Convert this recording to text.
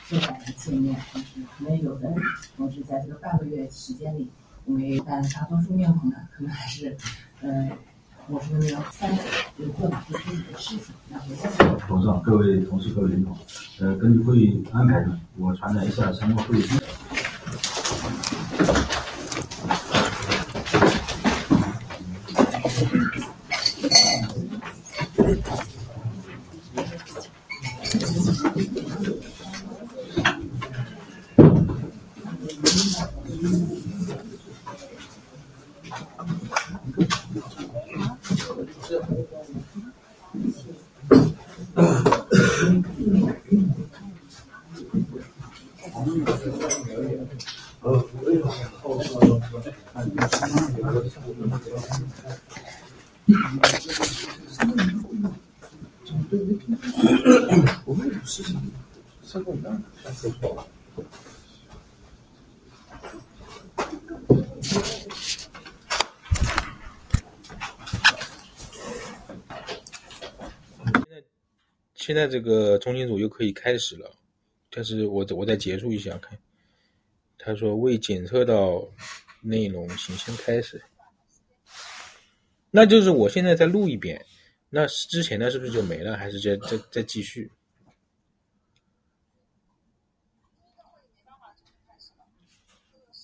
在前面，就是可能有的同志在这个半个月时间里，因为但大多数面孔呢，可能还是我说那个三有做好自己的事情，然后董事长、各位同事、各位领导，根据会议安排呢，我传达一下相关会议。 现在这个中间组又可以开始了，但是我再结束一下看。他说未检测到内容，请先开始。那就是我现在再录一遍，那之前的是不是就没了？还是再继续？